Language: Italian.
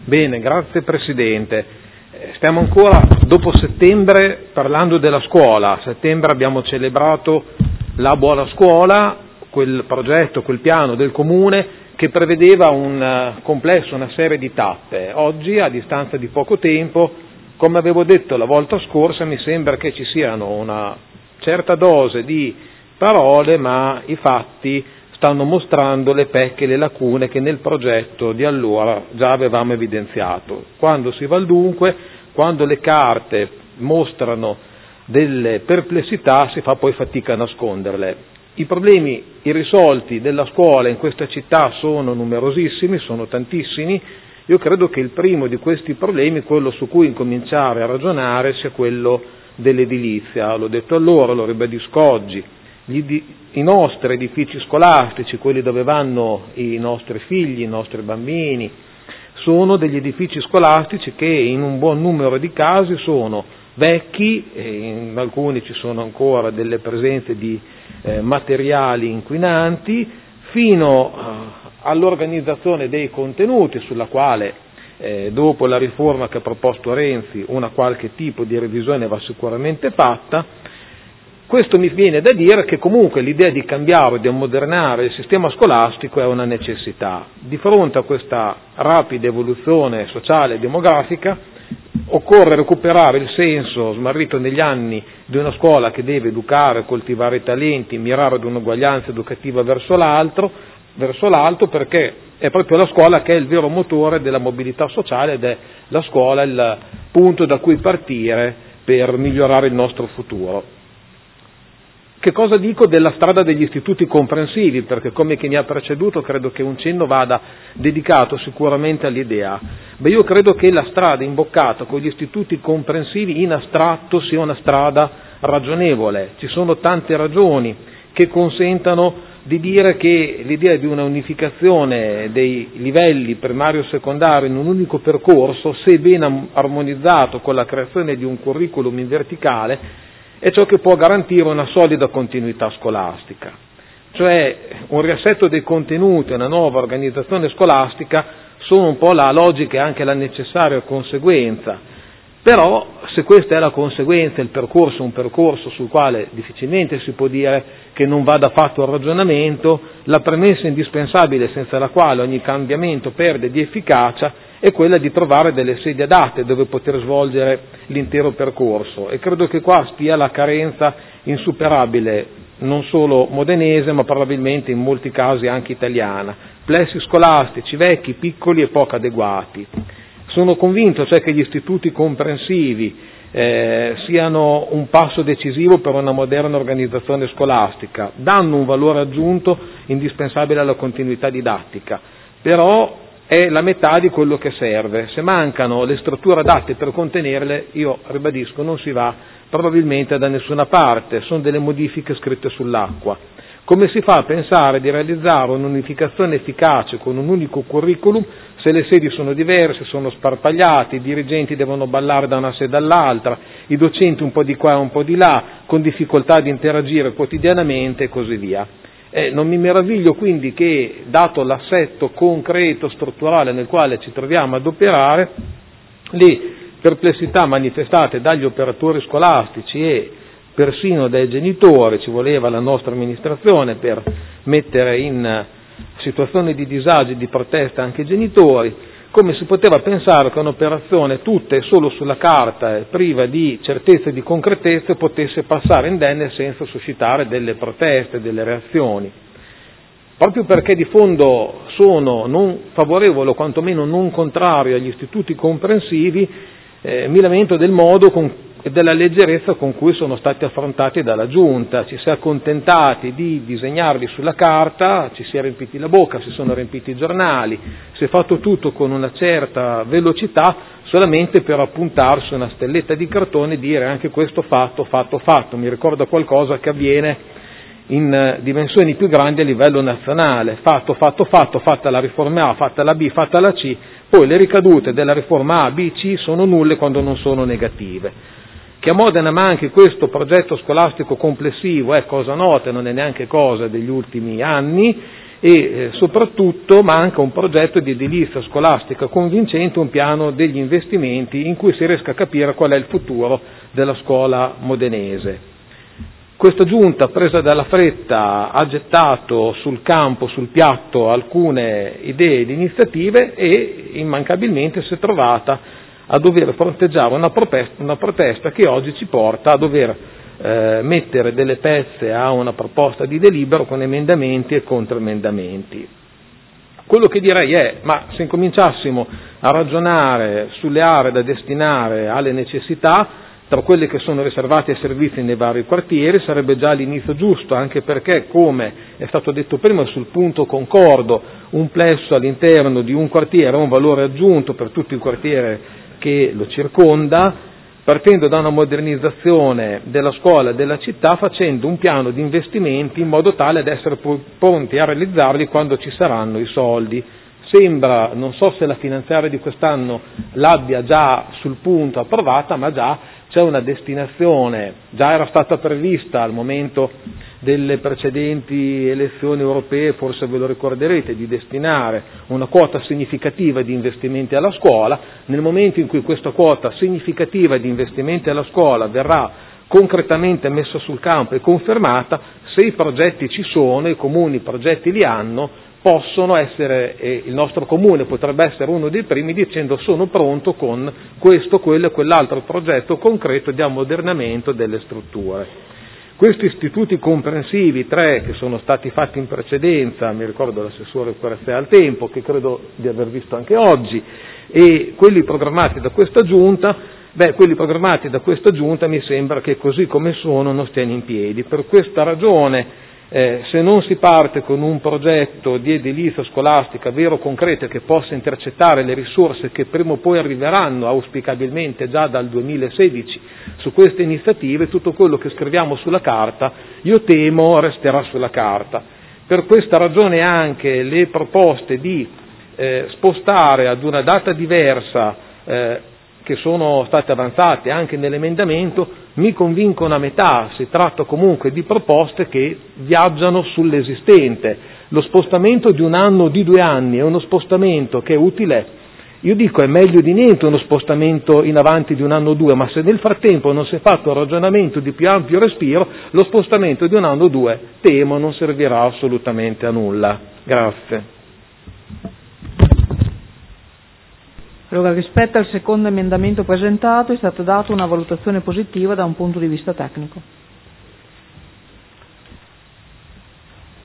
Bene, grazie Presidente. Stiamo ancora dopo settembre parlando della scuola. A settembre abbiamo celebrato la buona scuola, quel progetto, quel piano del Comune che prevedeva un complesso, una serie di tappe. Oggi, a distanza di poco tempo, come avevo detto la volta scorsa, mi sembra che ci siano una certa dose di parole, ma i fatti stanno mostrando le pecche e le lacune che nel progetto di allora già avevamo evidenziato. Quando si va al dunque, quando le carte mostrano delle perplessità, si fa poi fatica a nasconderle. I problemi irrisolti della scuola in questa città sono numerosissimi, sono tantissimi. Io credo che il primo di questi problemi, quello su cui incominciare a ragionare, sia quello dell'edilizia. L'ho detto allora, lo ribadisco oggi. I nostri edifici scolastici, quelli dove vanno i nostri figli, i nostri bambini, sono degli edifici scolastici che in un buon numero di casi sono vecchi, e in alcuni ci sono ancora delle presenze di materiali inquinanti, fino all'organizzazione dei contenuti, sulla quale dopo la riforma che ha proposto Renzi una qualche tipo di revisione va sicuramente fatta. Questo mi viene da dire che comunque l'idea di cambiare, di ammodernare il sistema scolastico è una necessità. Di fronte a questa rapida evoluzione sociale e demografica occorre recuperare il senso smarrito negli anni di una scuola che deve educare, coltivare i talenti, mirare ad un'uguaglianza educativa verso l'alto, perché è proprio la scuola che è il vero motore della mobilità sociale ed è la scuola il punto da cui partire per migliorare il nostro futuro. Che cosa dico della strada degli istituti comprensivi? Perché come chi mi ha preceduto credo che un cenno vada dedicato sicuramente all'idea. Io credo che la strada imboccata con gli istituti comprensivi in astratto sia una strada ragionevole. Ci sono tante ragioni che consentano di dire che l'idea di una unificazione dei livelli primario e secondario in un unico percorso, se ben armonizzato con la creazione di un curriculum in verticale, è ciò che può garantire una solida continuità scolastica. Cioè un riassetto dei contenuti, una nuova organizzazione scolastica sono un po' la logica e anche la necessaria conseguenza, però se questa è la conseguenza, il percorso è un percorso sul quale difficilmente si può dire che non vada fatto il ragionamento, la premessa indispensabile senza la quale ogni cambiamento perde di efficacia è quella di trovare delle sedi adatte dove poter svolgere l'intero percorso, e credo che qua stia la carenza insuperabile non solo modenese ma probabilmente in molti casi anche italiana, plessi scolastici vecchi, piccoli e poco adeguati. Sono convinto cioè che gli istituti comprensivi siano un passo decisivo per una moderna organizzazione scolastica, danno un valore aggiunto indispensabile alla continuità didattica, però è la metà di quello che serve. Se mancano le strutture adatte per contenerle, io ribadisco, non si va probabilmente da nessuna parte, sono delle modifiche scritte sull'acqua. Come si fa a pensare di realizzare un'unificazione efficace con un unico curriculum se le sedi sono diverse, sono sparpagliate, i dirigenti devono ballare da una sede all'altra, i docenti un po' di qua e un po' di là, con difficoltà di interagire quotidianamente e così via. Non mi meraviglio quindi che, dato l'assetto concreto, strutturale nel quale ci troviamo ad operare, le perplessità manifestate dagli operatori scolastici e persino dai genitori, ci voleva la nostra amministrazione per mettere in situazioni di disagio e di protesta anche i genitori, come si poteva pensare che un'operazione tutta e solo sulla carta, priva di certezze e di concretezze, potesse passare indenne senza suscitare delle proteste, delle reazioni. Proprio perché di fondo sono non favorevole o quantomeno non contrario agli istituti comprensivi, mi lamento del modo e della leggerezza con cui sono stati affrontati dalla Giunta. Ci si è accontentati di disegnarli sulla carta, ci si è riempiti la bocca, si sono riempiti i giornali, si è fatto tutto con una certa velocità solamente per appuntarsi una stelletta di cartone e dire anche questo fatto. Mi ricorda qualcosa che avviene in dimensioni più grandi a livello nazionale, fatta la riforma A, fatta la B, fatta la C, poi le ricadute della riforma A, B, C sono nulle quando non sono negative. Che a Modena manchi questo progetto scolastico complessivo è cosa nota, non è neanche cosa degli ultimi anni, e soprattutto manca un progetto di edilizia scolastica convincente, un piano degli investimenti in cui si riesca a capire qual è il futuro della scuola modenese. Questa giunta, presa dalla fretta, ha gettato sul campo, sul piatto, alcune idee ed iniziative e immancabilmente si è trovata a dover fronteggiare una protesta che oggi ci porta a dover mettere delle pezze a una proposta di delibero con emendamenti e controemendamenti. Quello che direi è, ma se incominciassimo a ragionare sulle aree da destinare alle necessità, tra quelle che sono riservate ai servizi nei vari quartieri, sarebbe già l'inizio giusto, anche perché, come è stato detto prima, sul punto concordo, un plesso all'interno di un quartiere ha un valore aggiunto per tutto il quartiere che lo circonda, partendo da una modernizzazione della scuola e della città, facendo un piano di investimenti in modo tale da essere pronti a realizzarli quando ci saranno i soldi. Sembra, non so se la finanziaria di quest'anno l'abbia già sul punto approvata, ma già c'è una destinazione, già era stata prevista al momento delle precedenti elezioni europee, forse ve lo ricorderete, di destinare una quota significativa di investimenti alla scuola. Nel momento in cui questa quota significativa di investimenti alla scuola verrà concretamente messa sul campo e confermata, se i progetti ci sono, i comuni progetti li hanno, possono essere, il nostro comune potrebbe essere uno dei primi dicendo sono pronto con questo, quello e quell'altro progetto concreto di ammodernamento delle strutture. Questi istituti comprensivi, 3 che sono stati fatti in precedenza, mi ricordo l'assessore Quarezia al tempo, che credo di aver visto anche oggi, e quelli programmati da questa Giunta, mi sembra che così come sono non stiano in piedi. Per questa ragione, se non si parte con un progetto di edilizia scolastica vero, concreto, che possa intercettare le risorse che prima o poi arriveranno, auspicabilmente già dal 2016, su queste iniziative, tutto quello che scriviamo sulla carta, io temo, resterà sulla carta. Per questa ragione anche le proposte di spostare ad una data diversa, che sono state avanzate anche nell'emendamento, mi convincono a metà. Si tratta comunque di proposte che viaggiano sull'esistente. Lo spostamento di un anno o di 2 anni è uno spostamento che è utile. Io dico è meglio di niente uno spostamento in avanti di 1 anno o 2, ma se nel frattempo non si è fatto un ragionamento di più ampio respiro, lo spostamento di 1 anno o 2 temo non servirà assolutamente a nulla. Grazie. Allora, rispetto al secondo emendamento presentato è stata data una valutazione positiva da un punto di vista tecnico.